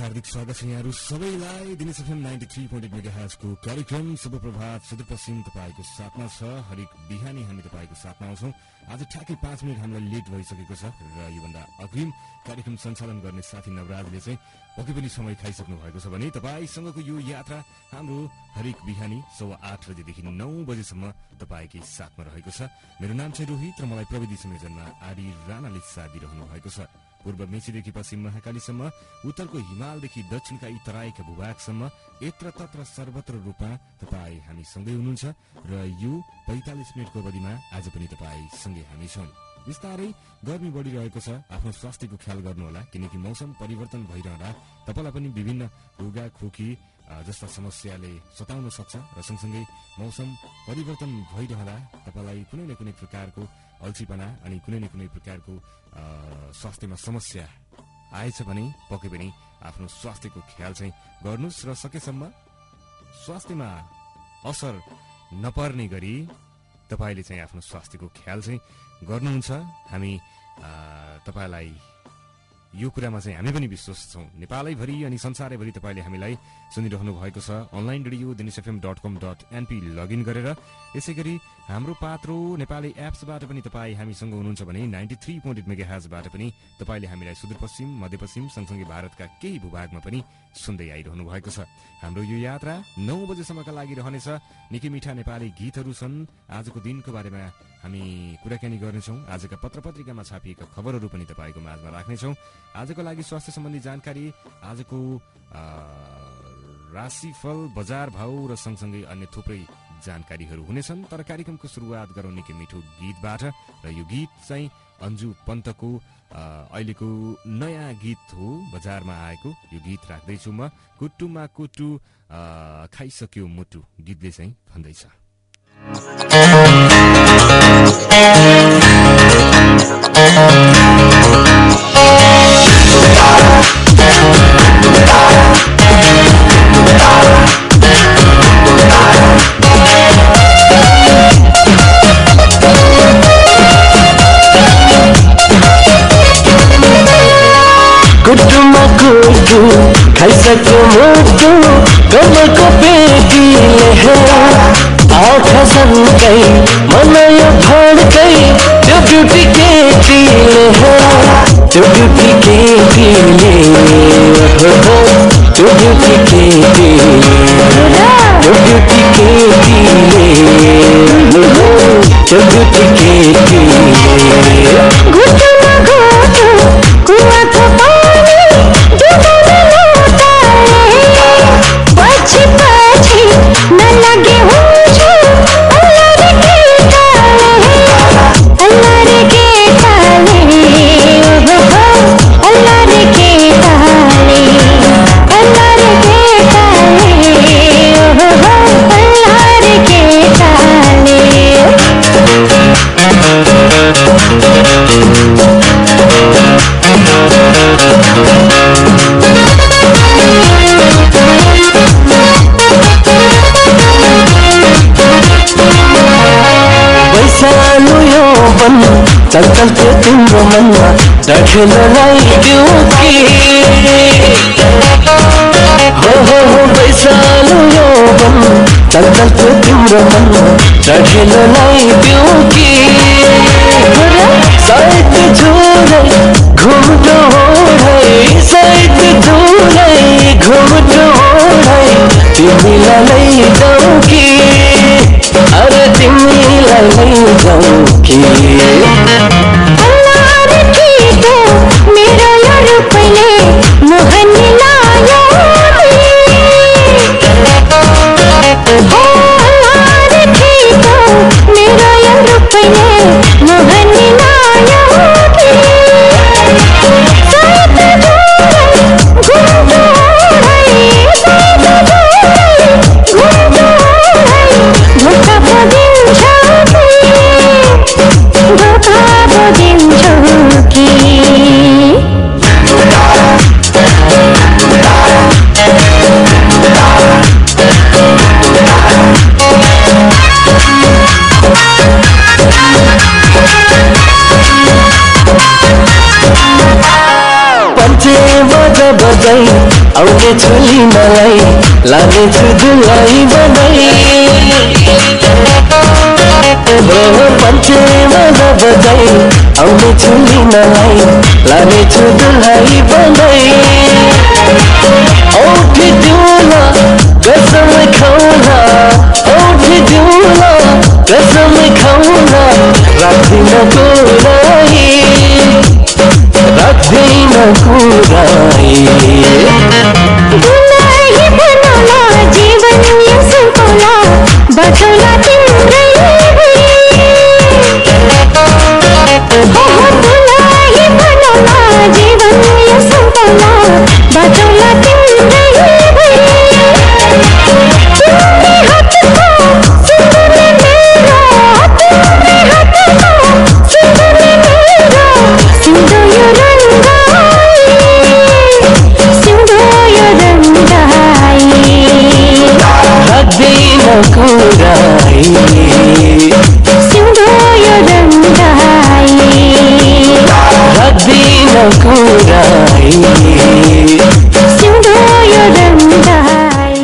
हार्दिक स्वागत छ यहाँहरु सबैलाई दिनेश एफएम 93.8 मेगाहर्ज को कार्यक्रम शुभ प्रभात सुदूरपश्चिम तपाईको साथमा छ। हरेक बिहानी हामी तपाईको साथमा आउँछौं। आज ठ्याक्कै 5 मिनेट हामीलाई लेट भइसकेको छ र यो भन्दा अग्रिम कार्यक्रम सञ्चालन गर्ने साथी नवराजले चाहिँ पक्कै पनि समय खाइसक्नु भएको छ भने तपाईसँगको यो यात्रा हाम्रो हरेक बिहानी 8:15 बजेदेखि 9 बजेसम्म तपाईकै साथमा रहेको छ। मेरो नाम चाहिँ रोहित र मलाई प्रविधि संयोजनमा आदि राणाले साथ दिइरहनु भएको छ। पूर्व मेचीदेखि पश्चिम महाकालीसम्म, उत्तरको हिमालदेखि दक्षिणका यी तराईका भूभागसम्म यत्र तत्र सर्वत्र रूपमा तपाईँ हामी सँगै हुनुहुन्छ र यो 45 मिनटको अवधिमा आज पनि तपाईँ सँगै हामी छौं। बिस्तारै गर्मी बढिरहेको छ, आफ्नो स्वास्थ्यको ख्याल गर्नुहोला किनकि मौसम परिवर्तन भइरहँदा तपाईलाई पनि विभिन्न रुगा खोकी जस्ता समस्याले सताउन सक्छ र सँगसँगै मौसम परिवर्तन भइरहँदा तपाईलाई कुनै न कुनै प्रकारको अल्छीपना अनि कुनै न कुनै प्रकारको स्वास्थ्यमा समस्या आएछ भने पक्कै पनि आफ्नो स्वास्थ्यको ख्याल चाहिँ गर्नुस् र सकेसम्म स्वास्थ्यमा असर नपर्ने गरी तपाईले चाहिँ आफ्नो स्वास्थ्यको ख्याल चाहिँ गर्नुहुन्छ। हामी तपाईलाई यो कुरामा चाहिँ हामी पनि विश्वास छौं। नेपालैभरि अनि संसारैभरि तपाईले हामीलाई सुनिरहनु भएको छ। अनलाइन रेडियो dinisfm.com.np लगइन गरेर यसैगरी हाम्रो पात्रो नेपाली एप्सबाट पनि तपाईँ हामीसँग हुनुहुन्छ भने 93.8 मेगाहर्जबाट पनि तपाईले हामीलाई सुदूरपश्चिम मध्यपश्चिम सँगसँगै भारतका केही भूभागमा पनि सुन्दै आइरहनु भएको छ। हाम्रो यो यात्रा 9 बजेसम्मका लागि रहनेछ। निकै मिठा नेपाली गीतहरू छन्। आजको दिनको बारेमा हामी कुराकानी गर्नेछौँ। आजका पत्रपत्रिकामा छापिएका खबरहरू पनि तपाईको माझमा राख्नेछौँ। आजको लागि स्वास्थ्य सम्बन्धी जानकारी, आजको राशिफल, बजार भाउ र सँगसँगै अन्य थुप्रै जानकारीहरू हुनेछन्। तर कार्यक्रमको सुरुवात गरौँ निकै मिठो गीतबाट र यो गीत चाहिँ अन्जु पन्तको अहिलेको नयाँ गीत हो, बजारमा आएको यो गीत राख्दैछु म। कुट्टुमा कुट्टु खाइसक्यो मुटु गीतले चाहिँ भन्दैछ। कुटुमा कुटु खाइसक्यो मुटु कमको पेटीले आँखा सन्कै मनयो भड्कै त्यो ब्युटी केटीले त्यो ब्युटी केटीले त्यो ब्युटी केटीले त्यो ब्युटी केटीले त्यो ब्युटी केटीले घुटुमा घुटु कुवाको पानी डुबाउने लोटाले पछि पछि नलागे हुन्छ अल्लाह रे केटाले ओहो अल्लाह रे केटाले अल्लाह रे केटाले ओहो अल्लाह रे केटाले। वैशालु यो वन चल चल के तिम्रो मनमा डढेललाई दिउ कि हो वैशालु यो वन चल चल के तिम्रो मनमा डढेललाई दिउ कि साइड झुलै घुम्टो ओढै साइड झुलै घुम्टो ओढै तिमीलाई लैजाऊ कि अरे तिमीलाई लैजाऊ कि अल्लाह रे केटो मेरो यो रूपले मोहन लायो हो अल्लाह रे केटो मेरो यो रूपले मोहन लायो साथ जोडै घुम्टो ओढै साथ जोडै घुम्टो ओढै धोका पो दिन्छ कि माला बजाई आउने छु लिनलाई लानेछु दुलाई बनाई पञ्चे माला बजाई आउने छु लिनलाई लानेछु दुलाई बनाई औठी दिउला कसम खाउला औठी दिउला कसम खाउला राख्दिन कुराई राख्दिन कुराई दुलाई बनौला जीवन यो सुकौला बटौला तिम्रै दुलाई बनौला जीवन यो सुकौला बटौला तिम्रै तिम्रै हातको सिन्दुरले मेरो तिम्रै हातको सिन्दुरले मेरो सिन्दो यो रङ्गाई सिन्दो यो रङ्गाई राख्दिन कुराई सिन्दो यो रङ्गाई राख्दिन कुराई सिन्दो यो रङ्गाई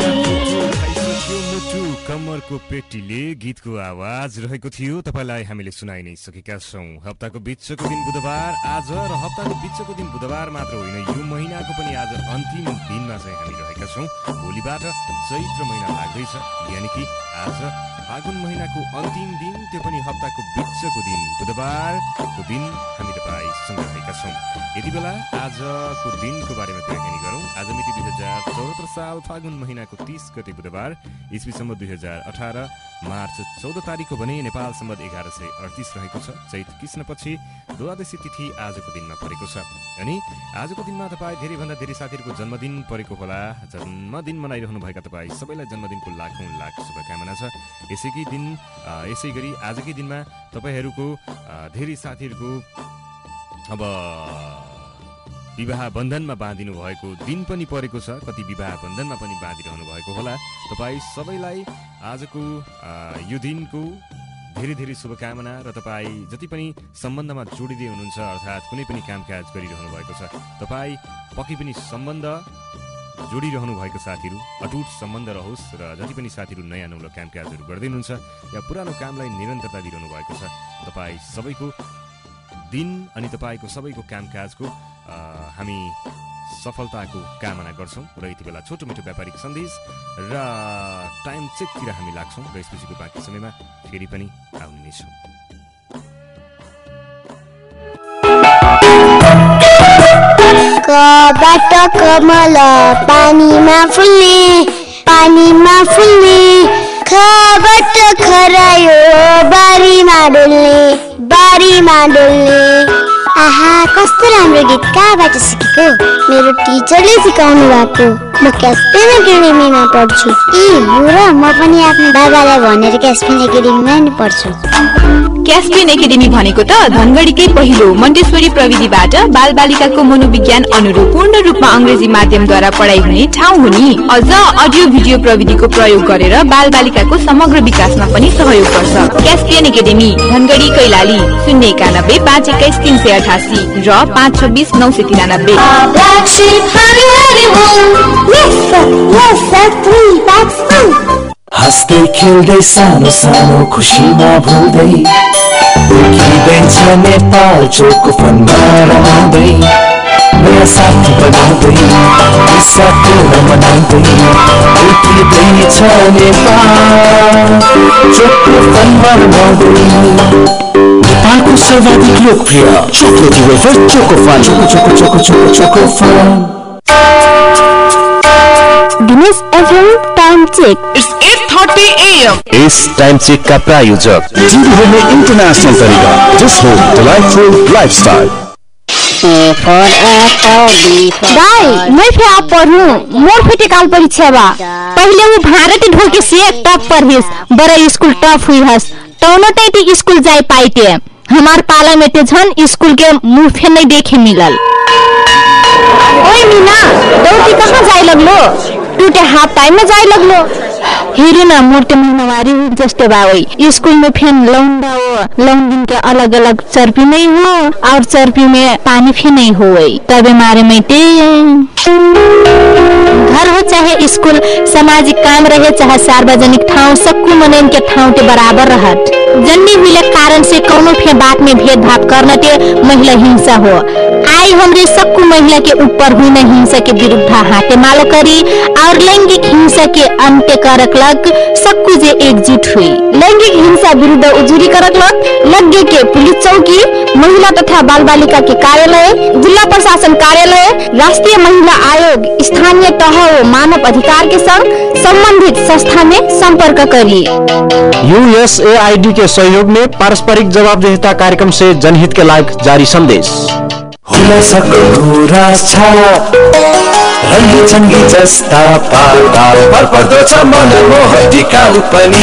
मुटु कम्मरको पेटीले गीतको आवाज रहेको थियो तपाईलाई हामीले सुनाइ नै सकेका छौं। हप्ताको बिचको दिन बुधबार आज र हप्ताको बिचको दिन बुधबार मात्र होइन यो महिनाको पनि आज अन्तिम दिनमा चाहिँ हामी रहेका छौं। भोलिबाट चैत्र महिना लाग्दैछ यानि कि आज फागुन महिनाको अन्तिम दिन त्यो पनि हप्ताको बिचको दिन बुधबारको दिन हामी तपाईसँग रहेका छौं। यति बेला आजको दिनको बारेमा कुराकानी गरौं। आज मिति 2074 साल फागुन महिनाको 30 गते बुधबार इस्वी सम्म 2018 मार्च 14 तारिखको भने नेपाल सम्बत 1138 रहेको छ। चैत कृष्ण पछि द्वादशी तिथि आजको दिनमा परेको छ। अनि आजको दिनमा तपाईँ धेरैभन्दा धेरै साथीहरूको जन्मदिन परेको होला। जन्मदिन मनाइरहनु भएका तपाईँ सबैलाई जन्मदिनको लाखौं लाख शुभकामना छ। यसै गरी आजकै दिनमा तपाईहरूको धेरै साथीहरूको अब विवाह बन्धनमा बाँधिनु भएको दिन पनि परेको छ। कति विवाह बन्धनमा पनि बाँधिरहनु भएको होला। तपाईँ सबैलाई आजको यो दिनको धेरै धेरै शुभकामना र तपाईँ जति पनि सम्बन्धमा जोडिँदै हुनुहुन्छ अर्थात् कुनै पनि कामकाज गरिरहनु भएको छ तपाईँ पक्कै पनि सम्बन्ध जोडिरहनु भएको साथीहरू अटुट सम्बन्ध रहोस् र जति पनि साथीहरू नयाँ नौलो कामकाजहरू गर्दै हुनुहुन्छ या पुरानो कामलाई निरन्तरता दिइरहनु भएको छ तपाईँ सबैको दिन अनि तपाईँको सबैको कामकाजको हामी सफलताको कामना गर्छौं र यति बेला छोटो मिठो व्यापारिक सन्देश र टाइम चेकतिर हामी लाग्छौं र यसपछिको बाँकी समयमा फेरि पनि आउने नै छौं। कबाट कमल पानीमा फुल्ने खबाट खरायो बारीमा डुल्ने आहा कस्तो राम्रो गीत कहाँबाट सिकेको? मेरो टिचरले सिकाउनु भएको। म क्यास्पेन एकाडेमीमा पढ्छु। ए हो र म पनि आफ्नो बाबालाई भनेर क्यास्पेन एकाडेमीमा नि पढ्छु। क्यास्पेन एकाडेमी भनेको त धनगढीकै पहिलो मन्टेश्वरी प्रविधिबाट बालबालिकाको मनोविज्ञान अनुरूप पूर्ण रूपमा अंग्रेजी माध्यमद्वारा पढाइ हुने ठाउँ हो नि। अझ अडियो भिडियो प्रविधिको प्रयोग गरेर बालबालिकाको समग्र विकासमा पनि सहयोग गर्छ। क्यास्पेन एकाडेमी धनगढी कैलाली 091 521 388 र 526 993। हस्दै खेल्दै सानो सानो खुसीमा भुल्दै उर्किँदैछ नेपाल चोकको फनमा रमाउँदै नयाँ साथी बनाउँदै साथीलाई मनाउँदै उर्किँदैछ नेपाल चोकको फनमा रमाउँदै। नेपालको सर्वाधिक लोकप्रिय chocolatey wafer Chocofun Chocofun. Dinesh FM time check. It's 8:30 AM. इस टाइम चेक का प्रायोजक जीवन में इंटरनेशनल तरीका जिस हो डिलाइटफुल लाइफस्टाइल। दाई मैं फिर आप पढ़ूं मोर फिटे काल परीक्षा बा पहले वो भारत ढोके से टॉप पर हिस बड़ा स्कूल टॉप हुई हस टौनो टेटी स्कूल जाए पाइते हमार पाला में ते झन स्कूल के मुंह फेर नहीं देखे मिलल। ओए मीना दौड़ के कहाँ जाए लगलो? टूटे हाफ टाइम में जाए लगलो। हेरे न मोटे महिनावारी जस्ते बावई स्कूल में फेन लौंडा हो लौंडिन के अलग अलग चर्पी नहीं हो और चर्पी में पानी भी नहीं हो तबे मारे मैटे घर हो चाहे स्कूल सामाजिक काम रहे चाहे सार्वजनिक ठाउँ सक्कु मनन के ठाउँ के बराबर रहत जन्नी हुए कारण से कौनो भी बात में भेदभाव करना ते महिला हिंसा हो आई हमरे सक्कु महिला के ऊपर हुई न हिंसा के विरुद्ध हाथे मालो करी और लैंगिक हिंसा के अंत्य करक लग सक्कु जे एकजुट हुई लैंगिक हिंसा विरुद्ध उजुरी करक लग के पुलिस चौकी महिला तथा बाल बालिका के कार्यालय जिला प्रशासन कार्यालय राष्ट्रीय महिला आयोग स्थानीय तह मानव अधिकार के संग संबंधित संस्था में संपर्क करिए। USAID के सहयोग में पारस्परिक जवाबदेहिता कार्यक्रम से जनहित के लायक जारी संदेश। रंगी चंगी जस्ता पाता पर्पर्दो छ मन मोहटी काल पनि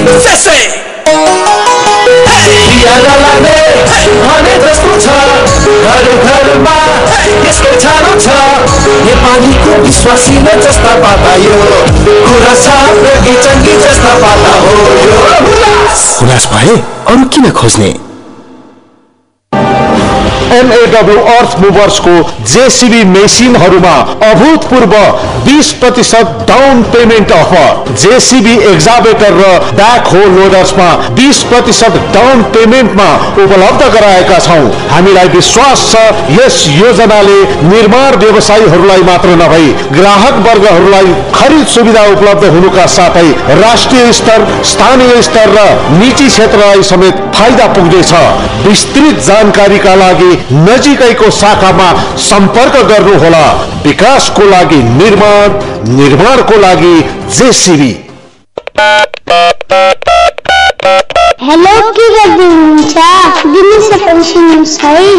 भने जस्तो छ घर घरमा यसको छानो छ नेपालीको विश्वासी न जस्ता पाता यो कुरा छ रंगी चंगी जस्ता पाता हो यो हुलास भए अरु किन खोज्ने MAW अर्थ मुभर्स को JCB मेसिनहरुमा अभूतपूर्व 20% down payment offer JCB excavator र ब्याक होल लोडर्समा 20% डाउन पेमेन्टमा उपलब्ध गराएका छौं। हामीलाई विश्वास छ यस योजनाले निर्माण व्यवसायीहरुलाई मात्र नभई ग्राहक वर्गहरुलाई खरिद सुविधा उपलब्ध हुनुका साथै राष्ट्रिय स्तर स्थानीय स्तर र निजी क्षेत्रलाई समेत फाइदा पुग्नेछ। विस्तृत जानकारीका लागि नजिकैको शाखामा सम्पर्क गर्नुहोला। विकासको लागि निर्माणको लागि JCB। हेलो के गर्दै हुनुहुन्छ दिनेश सुन्नुहोस् है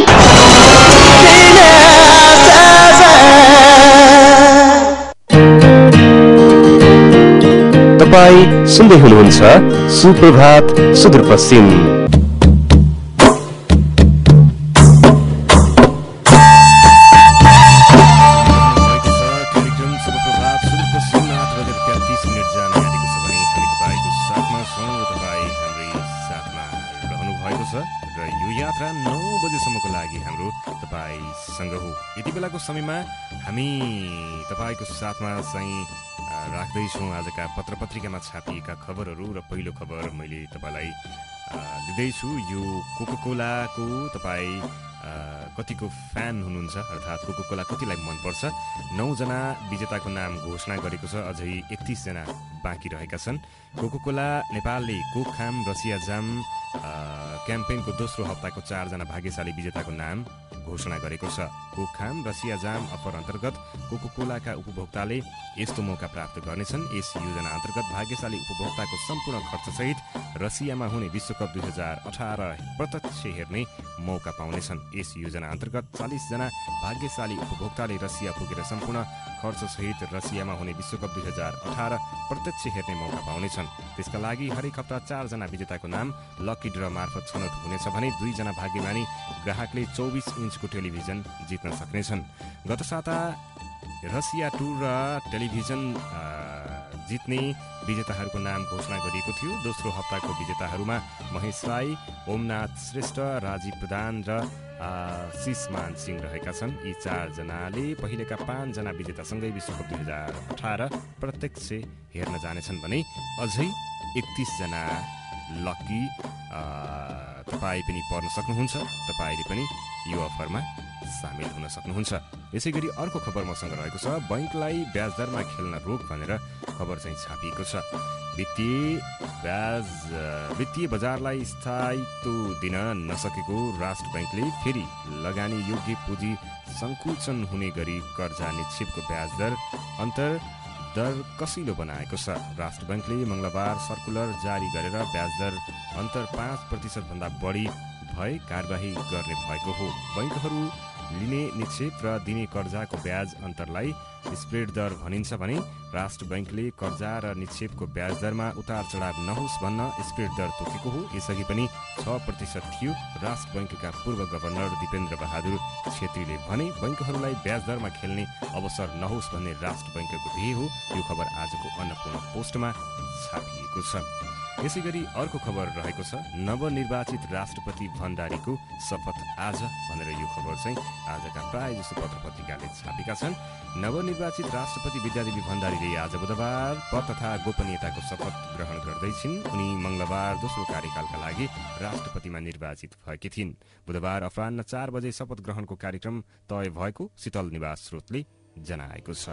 तपाई सुन्दै हुनुहुन्छ सुप्रभात सुदूरपश्चिम। समयमा हामी तपाईको साथमा चाहिँ राख्दैछौँ आजका पत्र पत्रिकामा छापिएका खबरहरू र पहिलो खबर मैले तपाईलाई दिँदैछु। यो कोकोकोलाको तपाई कतिको फ्यान हुनुहुन्छ अर्थात् कोकोकोला कतिलाई मनपर्छ। 9 जना विजेताको नाम घोषणा गरेको छ, अझै 31 जना बाँकी रहेका छन्। कोकोकोला नेपालले कोकखाम रसिया जाम क्याम्पेनको दोस्रो हप्ताको 4 जना भाग्यशाली विजेताको नाम घोषणा गरेको छ। कोकखाम रसिया जाम अफर अन्तर्गत कोकोकोलाका उपभोक्ताले यस्तो मौका प्राप्त गर्नेछन्। यस योजना अन्तर्गत भाग्यशाली उपभोक्ताको सम्पूर्ण खर्चसहित रसियामा हुने विश्वकप 2018 प्रत्यक्ष हेर्ने मौका पाउनेछन्। यस योजना अन्तर्गत 40 जना भाग्यशाली उपभोक्ताले रसिया पुगेर सम्पूर्ण खर्चसहित रसियामा हुने विश्वकप 2018 प्रत्यक्ष हेर्ने मौका पाउनेछन्। त्यसका लागि हरेक हप्ता 4 जना विजेताको नाम लकी ड्र मार्फत छनौट हुनेछ भने 2 जना भाग्यमानी ग्राहकले 24 इन्चको टेलिभिजन जित्न सक्नेछन्। गत साता रसिया टुर र टेलिभिजन जित्ने विजेताहरूको नाम घोषणा गरिएको थियो। दोस्रो हप्ताको विजेताहरूमा महेश राई, ओमनाथ श्रेष्ठ, राजीव प्रधान र शिषमान सिंह रहेका छन्। यी 4 जनाले पहिलेका 5 जना विजेतासँगै विश्वकप 2018 प्रत्यक्ष हेर्न जानेछन् भने अझै 31 जना लकी तपाईँ पनि पर्न सक्नुहुन्छ। तपाईँले पनि यो अफरमा सामेल हुन सक्नुहुन्छ। यसैगरी अर्को खबर मसँग रहेको छ। बैंकलाई ब्याज दरमा खेल्न रोक भनेर खबर चाहिँ छापिएको छ। वित्तीय बजारलाई स्थायित्व दिन नसकेको राष्ट्र बैंकले फेरि लगानी योग्य पुँजी सङ्कुचन हुने गरी कर्जा निक्षेपको ब्याज दर कसिलो बनाएको छ। राष्ट्र बैंकले मंगलबार सर्कुलर जारी गरेर ब्याज दर अन्तर 5% भन्दा बढी भए कारबाही गर्ने भएको हो। बैंकहरू लिने निक्षेप र दिने कर्जाको ब्याज अन्तरलाई स्प्रेड दर भनिन्छ भने राष्ट्र बैंकले कर्जा र निक्षेपको ब्याज दरमा उतार चढाव नहोस् भन्न स्प्रेड दर तोकेको हो। यसअघि पनि 6% थियो। राष्ट्र बैंकका पूर्व गभर्नर दिपेन्द्र बहादुर छेत्रीले भने बैंकहरूलाई ब्याज दरमा खेल्ने अवसर नहोस् भन्ने राष्ट्र बैंकको ध्येय हो। यो खबर आजको अन्नपूर्ण पोस्टमा छापिएको छ। यसैगरी अर्को खबर रहेको छ नवनिर्वाचित राष्ट्रपति भण्डारीको शपथ आज भनेर। यो खबर चाहिँ आजका प्राय जसो पत्र पत्रिकाले छापेका छन्। नवनिर्वाचित राष्ट्रपति विद्यादेवी भण्डारीले आज बुधबार पद तथा गोपनीयताको शपथ ग्रहण गर्दैछिन्। उनी मंगलबार दोस्रो कार्यकालका लागि राष्ट्रपतिमा निर्वाचित भएकी थिइन्। बुधबार अपराह्न 4 बजे शपथ ग्रहणको कार्यक्रम तय भएको शीतल निवास स्रोतले जनाएको छ।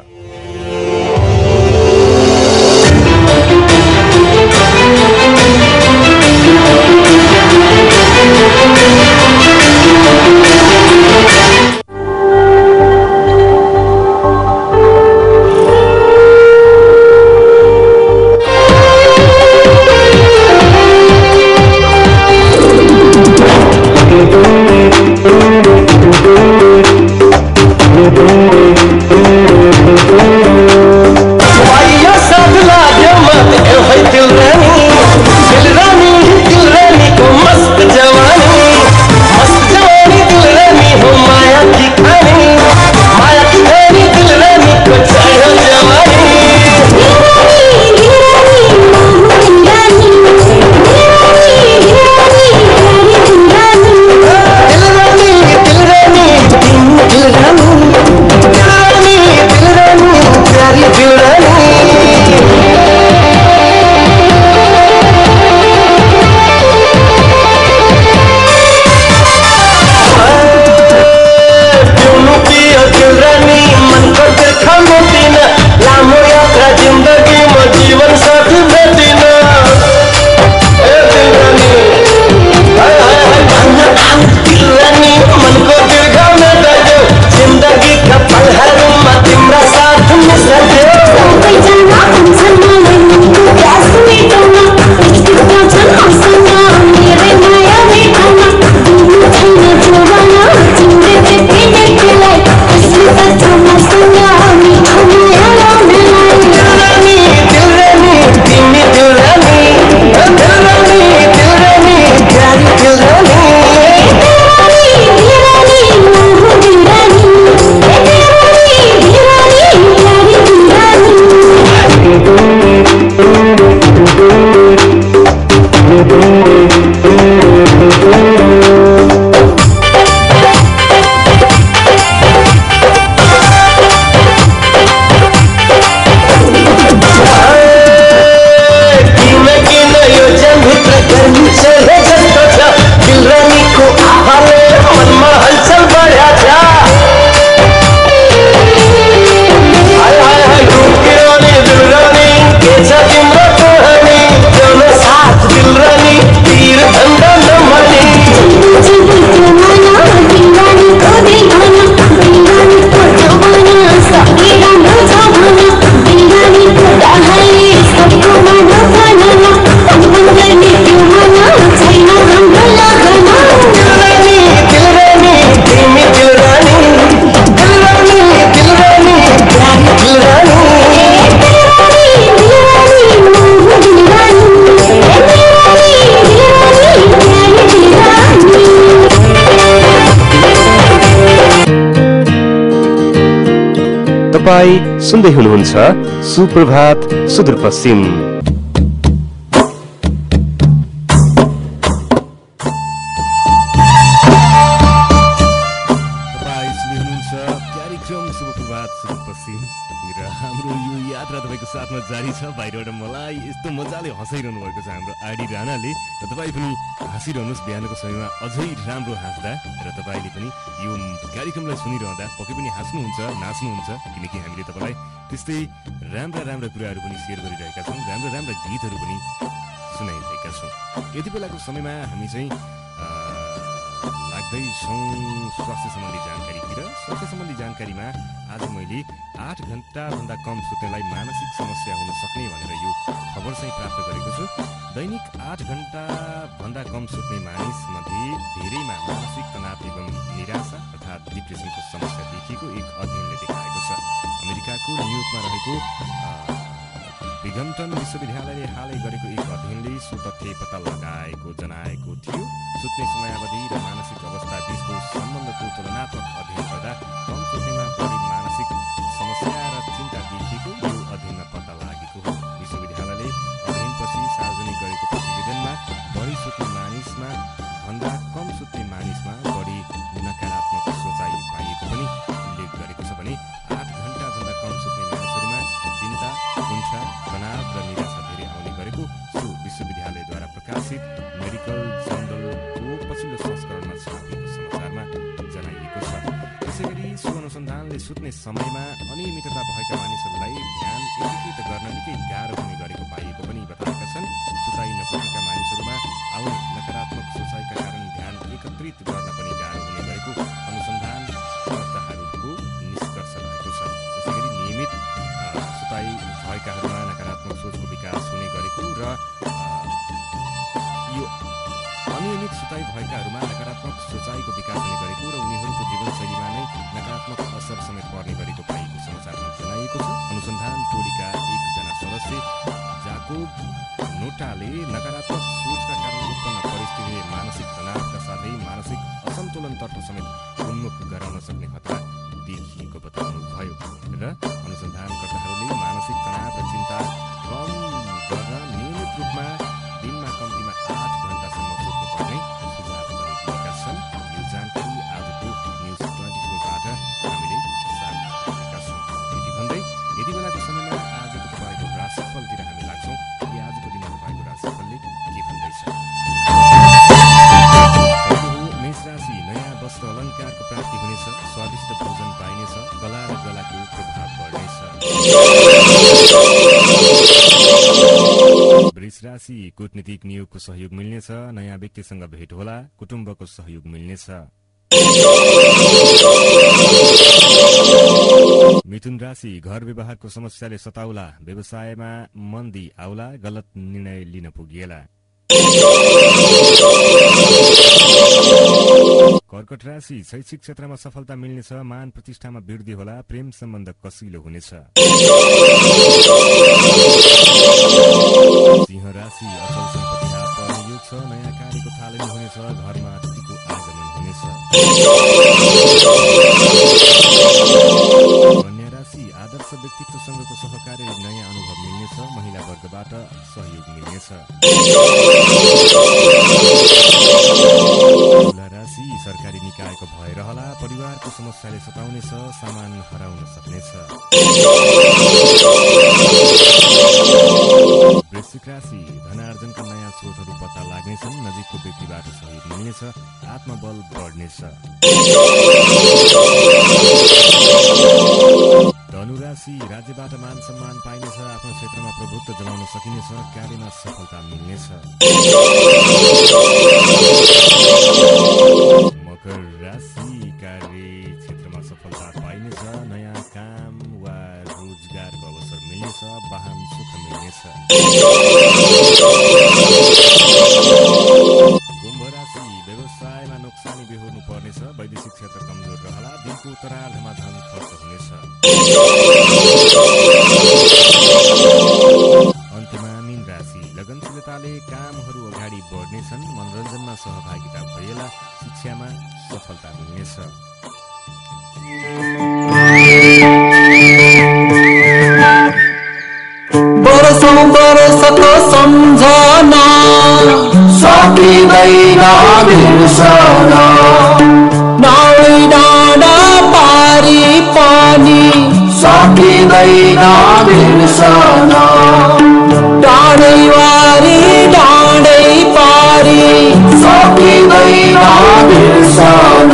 तपाई सुन्दै हुनुहुन्छ सुप्रभात सुदूरपश्चिम। साथमा जारी छ। बाहिरबाट मलाई यस्तो मजाले हँसाइरहनु भएको छ हाम्रो आडी राणाले। र तपाईँ पनि हाँसिरहनुहोस् बिहानको समयमा अझै राम्रो हाँस्दा। र तपाईँले पनि यो कार्यक्रमलाई सुनिरहँदा पक्कै पनि हाँस्नुहुन्छ, नाच्नुहुन्छ, किनकि हामीले तपाईँलाई त्यस्तै राम्रा राम्रा कुराहरू पनि सेयर गरिरहेका छौँ, राम्रा राम्रा गीतहरू पनि सुनाइरहेका छौँ। यति बेलाको समयमा हामी चाहिँ लाग्दैछौँ स्वास्थ्य सम्बन्धी जानकारीतिर। स्वास्थ्य सम्बन्धी जानकारीमा आज मैले 8 घण्टाभन्दा कम सुत्नेलाई मानसिक समस्या हुन सक्ने भनेर यो खबर चाहिँ प्राप्त गरेको छु। दैनिक 8 घण्टाभन्दा कम सुत्ने मानिसमध्ये धेरैमा मानसिक तनाव एवं निराशा अर्थात् डिप्रेसनको समस्या देखिएको एक अध्ययनले देखाएको छ। अमेरिकाको न्युयोर्कमा रहेको विघम्टन विश्वविद्यालयले हालै गरेको एक अध्ययनले सो तथ्य पत्ता लगाएको जनाएको थियो। सुत्ने समयावधि र मानसिक अवस्था बीचको सम्बन्धको तुलनात्मक अध्ययन गर्दा कम सुत्नेमा बढी मानसिक समस्या र चिन्ता देखिएको यो अध्ययनमा पत्ता लागेको हो। विश्वविद्यालयले अध्ययनपछि सार्वजनिक गरेको प्रतिवेदनमा बढी सुत्ने मानिसमा भन्दा कम सुत्ने मानिसमा बढी नकारात्मक सोचाइ पाइएको पनि उल्लेख गरेको छ भने 8 घण्टाभन्दा कम सुत्ने मानिसहरूमा चिन्ता, कुण्ठा, तनाव र निराशा धेरै आउने गरेको सो विश्वविद्यालयद्वारा प्रकाशित मेडिकल जर्नलको पछिल्लो संस्करणमा छापिएको समाचारमा जनाइएको छ। त्यसैगरी सो अनुसन्धानले सुत्ने समयमा अनियमितता भएका मानिसहरूलाई ध्यान एकीकृत गर्न निकै गाह्रो हुने गरेको पाइएको पनि बताएका छन्। सुताइ नपुगेका मानिसहरूमा आउने नकारात्मक सोचाइका कारण ध्यान एकत्रित गर्न पनि गाह्रो हुने गरेको अनुसन्धानकर्ताहरूको निष्कर्ष रहेको छ। त्यसैगरी नियमित सुताइ भएकाहरूमा नकारात्मक सोचको विकास हुने गरेको र यो अनियमित सुताइ भएकाहरूमा नकारात्मक सोचाइको विकास हुने गरेको र उनीहरूको जीवनशैलीमा नै नकारात्मक असर समेत पर्ने गरेको पाइएको समाचारमा जनाइएको छ। अनुसन्धान टोलीका एकजना सदस्य जाकोब नोटाले नकारात्मक सोचका कारण उत्पन्न परिस्थितिले मानसिक तनावका साथै मानसिक असन्तुलनतर्फ समेत उन्मुख गराउन सक्ने खतरा देखिएको बताउनुभयो र अनुसन्धानकर्ताहरूले मानसिक तनाव र चिन्ता कम गर्न नियमित रूपमा दिनमा कम्तीमा 8 घण्टासम्म सुत्नुपर्ने सुझाव पनि दिएका छन्। यो जानकारी आजको न्युज 24बाट हामीले साझा गरेका छौँ। यति भन्दै यति बेलाको समयमा आजको तपाईँको राशिफलतिर हामी लाग्छौँ कि आजको दिन तपाईँको राशिफलले के भन्दैछ। मेष राशि, नयाँ वस्त्र अलङ्कारको प्राप्ति हुनेछ, स्वादिष्ट भोजन पाइनेछ, गला र गलाको प्रभाव बढ्नेछ। वृष राशि, कूटनीतिक नियोगको सहयोग मिल्नेछ, नयाँ व्यक्तिसँग भेट होला, कुटुम्बको सहयोग मिल्नेछ। मिथुन राशि, घर व्यवहारको समस्याले सताउला, व्यवसायमा मन्दी आउला, गलत निर्णय लिन पुगिएला। कर्कट राशि, शैक्षिक क्षेत्रमा सफलता मिल्नेछ, मान प्रतिष्ठामा वृद्धि होला, प्रेम सम्बन्ध कसिलो हुनेछ। सिंह राशि, अचल सम्पत्ति हात पर्ने योग छ, नयाँ कार्यको थालनी हुनेछ, घरमा अतिथिको आगमन हुनेछ। कन्या राशि, आदर्श व्यक्तित्वसँगको सहकार्यले नयाँ अनुभव मिल्नेछ, महिला वर्गबाट सहयोग मिल्नेछ। तुला राशि, सरकारी निकायको भय रहला, परिवारको समस्याले सताउनेछ, सामान हराउन सक्नेछ। वृश्चिक राशि, धनार्जनका नयाँ स्रोतहरू पत्ता लाग्नेछन्, नजिकको व्यक्तिबाट सहयोग मिल्नेछ, आत्मबल बढ्नेछ। धनु राशि, राज्यबाट मान सम्मान पाइनेछ, आफ्नो क्षेत्रमा प्रभुत्व जमाउन सकिनेछ, कार्यमा सफलता मिल्नेछ। मकर राशि, कार्य क्षेत्रमा सफलता पाइनेछ, नयाँ काम वा रोजगारको अवसर मिल्नेछ, वाहन सुख मिल्नेछ। कुम्भ राशि, व्यवसायमा नोक्सानी बेहोर्नु पर्नेछ, वैदेशिक क्षेत्र कमजोर रहला, दिनको उत्तरार्धमा धन खर्च हुनेछ। अन्त्यमा मीन राशि, लगनशीलताले कामहरू अगाडि बढ्नेछन्, मनोरञ्जनमा सहभागिता भइएला, शिक्षामा सफलता मिल्नेछ। बरसौं बरसको सम्झना सकिँदैन बिर्सन, नाउँ डाँडा पारी पनि सकिँदैन बिर्सन, डाँडैवारी डाँडै पारी सकिँदैन बिर्सन।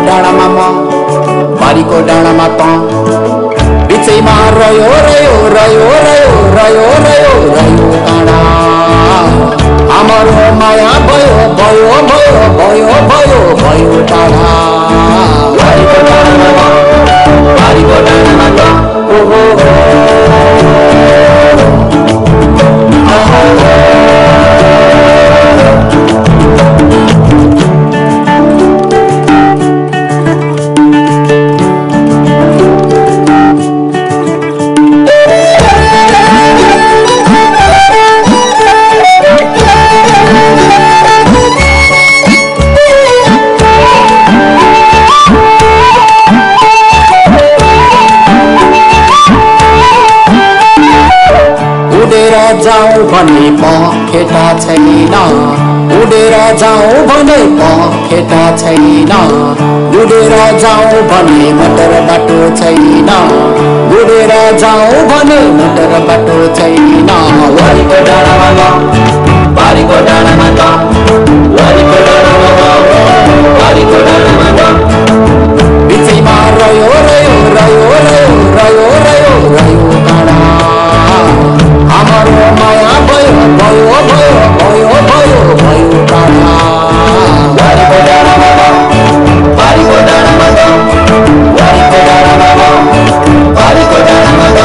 डाँडामा म बारीको डाँडामा त बिचैमा रह्यो रह्यो रह्यो रह्यो रह्यो रह्यो रह्यो काँडा हाम्रो माया भयो भयो भयो भयो भयो भयो टाढा बारीको डाँडामा त बारीको डाँडामा त ओहो जाऊ भने पखेटा छैन उडेर जाऊ भने पखेटा छैन उडेर जाऊ भने मोटर बाटो छैन उडेर जाऊ भने मोटर बाटो छैन वारीको डाँडामा त बारीको डाँडामा त वारीको डाँडामा त बारीको डाँडामा त बिचैमा रह्यो रह्यो रह्यो रह्यो रह्यो रह्यो रह्यो काँडा हाम्रो माया भयो भयो भयो भयो भयो भयो टाढा बारीको डाँडामा त बारीको डाँडामा त बारीको डाँडामा त बारीको डाँडामा त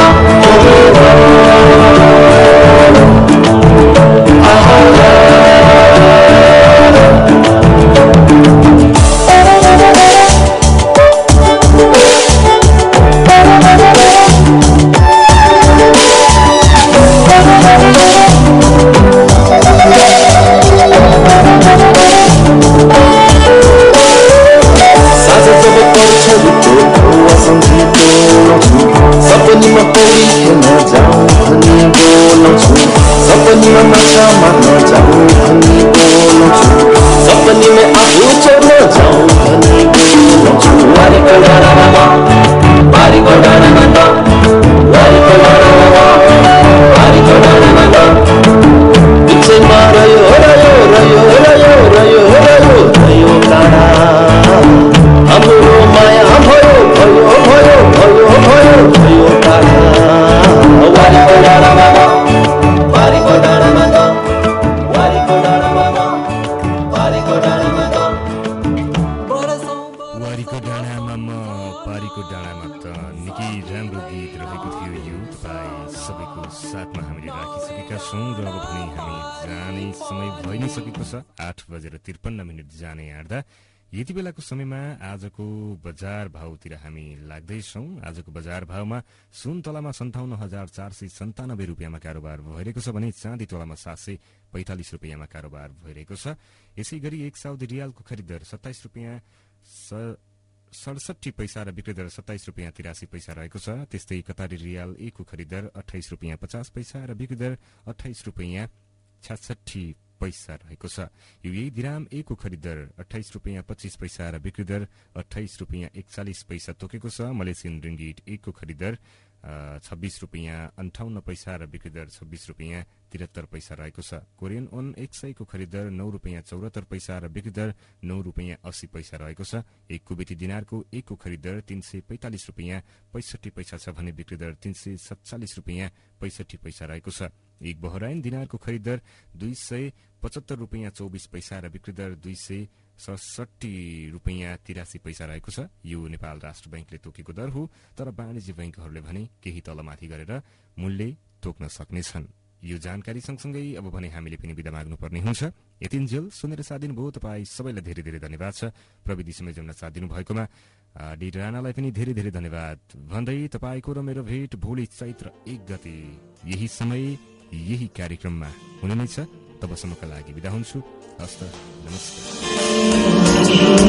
सपनीमा पौडी खेल्न जाउँ भनी बोलाउँछु सपनीमा माछा मार्न जाउँ भनी बोलाउँछु सपनीमा आफू चढ्न जाउँ भनी बोलाउँछु बारीको डाँडामा त बारीको डाँडामा त बारीको डाँडामा त बारीको डाँडामा त बिचैमा रह्यो रह्यो रह्यो रह्यो रह्यो रह्यो रह्यो काँडा हाम्रो माया भयो भयो भयो भयो भयो भयो टाढा वारीको डाँडामा त बारीको डाँडामा त वारीको डाँडामा त बारीको डाँडामा त वारीको डाँडामा म बारीको डाँडामा त निकै राम्रो गीत रहेको थियो यो तपाईँ सबैको साथमा हामीले राखिसकेका छौँ र अब पनि हामी जाने समय भइ नै सकेको छ 8:53 जाने आँट्दा यति बेलाको समयमा आजको बजार भावतिर हामी लाग्दैछौँ। आजको बजार भावमा सुन तोलामा 57,497 रुपियाँमा कारोबार भइरहेको छ भने चाँदी तोलामा 745 रुपियाँमा कारोबार भइरहेको छ। यसै गरी 1 साउदी रियालको खरिद दर 27 रुपियाँ 67 पैसा र बिक्री दर 27 रुपियाँ 83 पैसा रहेको छ। त्यस्तै कतारी रियाल 1 को खरिद दर 28 रुपियाँ 50 पैसा र बिक्री दर 28 रुपियाँ 66 पैसा रहेको छ। युए दिराम 1 को खरिद दर 28 रुपियाँ 25 पैसा र बिक्री दर 28 रुपियाँ 41 पैसा तोकेको छ। मलेसियन रिङ्गिट 1 को खरिद दर 26 रुपियाँ 58 पैसा र बिक्री दर 26 रुपियाँ 73 पैसा रहेको छ। कोरियन ओन 100 को खरिद दर 9 रुपियाँ 74 पैसा र बिक्री दर 9 रुपियाँ 80 पैसा रहेको छ। एक कुवेती दिनारको 1 को खरिद दर 345 रुपियाँ 65 पैसा छ भने बिक्री दर 347 रुपियाँ 65 पैसा रहेको छ। एक बहराइन दिनारको खरिद दर 275 रुपियाँ 24 पैसा र बिक्री दर 267 रुपियाँ 83 पैसा रहेको छ। यो नेपाल राष्ट्र बैंकले तोकेको दर हो, तर वाणिज्य बैंकहरूले भने केही तलमाथि गरेर मूल्य तोक्न सक्नेछन्। यो जानकारी सँगसँगै अब भने हामीले पनि बिदा माग्नुपर्ने हुन्छ। यतिन्जेल सुनेर साथ दिनुभयो तपाईँ सबैलाई धेरै धेरै धन्यवाद छ। प्रविधि संयोजनमा साथ दिनुभएकोमा डी राणालाई पनि धेरै धेरै धन्यवाद भन्दै तपाईँको र मेरो भेट भोलि चैत्र 1 गते यही समय यही कार्यक्रममा हुने नै छ। तबसम्मका लागि बिदा हुन्छु। हस्त नमस्कार।